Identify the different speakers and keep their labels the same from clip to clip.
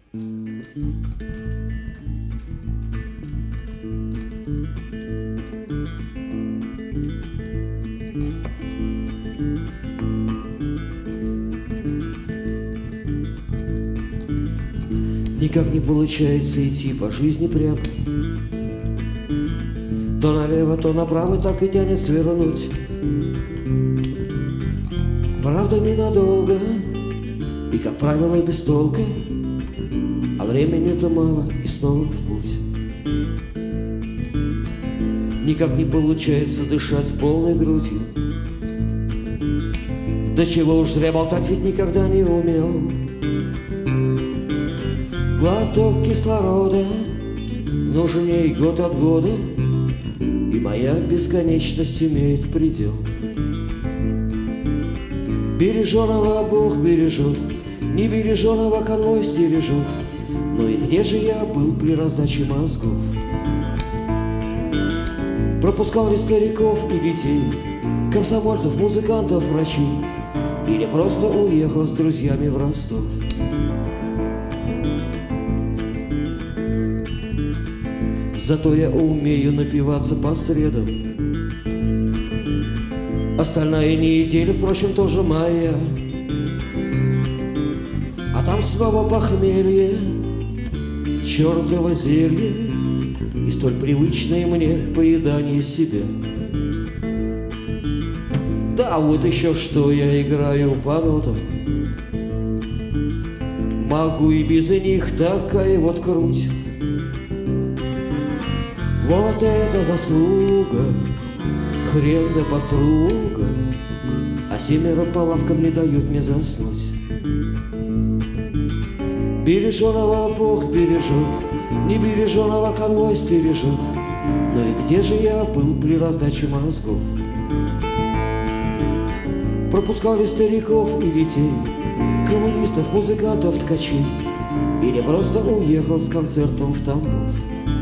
Speaker 1: Никак не получается идти по жизни прямо. То налево, то направо так и тянет свернуть. Правда, ненадолго, и, как правило, без толка, а времени-то мало, и снова в путь. Никак не получается дышать полной грудью. Да чего уж зря болтать, ведь никогда не умел. Глоток кислорода нужней год от года, и моя бесконечность имеет предел. Береженого Бог бережет, небереженого конвой стережет. Ну и где же я был при раздаче мозгов? Пропускал ли стариков и детей, комсомольцев, музыкантов, врачей, или просто уехал с друзьями в Ростов? Зато я умею напиваться по средам. Остальная неделя, впрочем, тоже моя. А там снова похмелье, чертово зелье и столь привычное мне поедание себя. Да вот еще что, я играю по нотам. Могу и без них, такая вот круть. Вот это заслуга, хрен да подпруга, а семеро по лавкам не дают мне заснуть. Береженого Бог бережет, небереженого конвой стережет. Но и где же я был при раздаче мозгов? Пропускал ли стариков и детей, коммунистов, музыкантов, ткачей, или просто уехал с концертом в Тамбов?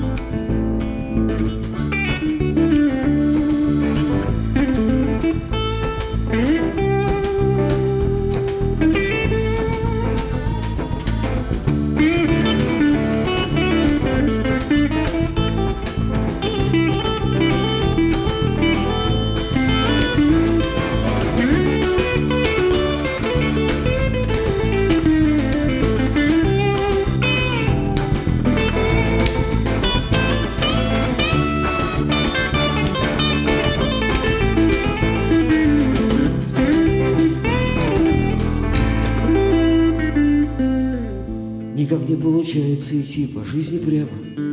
Speaker 1: Никак не получается идти по жизни прямо.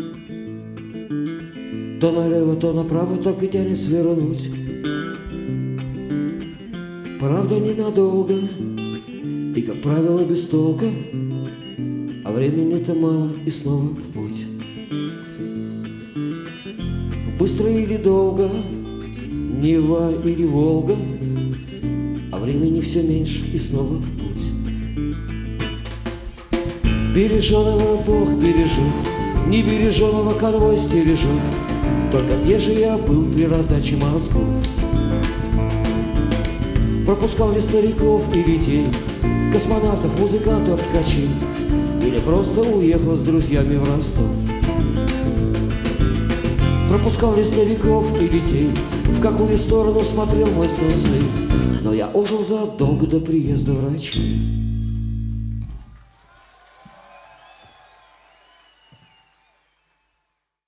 Speaker 1: То налево, то направо, так и тянет свернуть. Правда, ненадолго, и, как правило, без толка, а времени-то мало, и снова в путь. Быстро или долго, Нева или Волга, а времени все меньше, и снова в путь. Береженого Бог бережет, небереженого конвой стережет. Только где же я был при раздаче мозгов? Пропускал ли стариков и детей, космонавтов, музыкантов, ткачей, или просто уехал с друзьями в Ростов? Пропускал ли стариков и детей, в какую сторону смотрел мой сын? Но я ожил задолго до приезда врачей.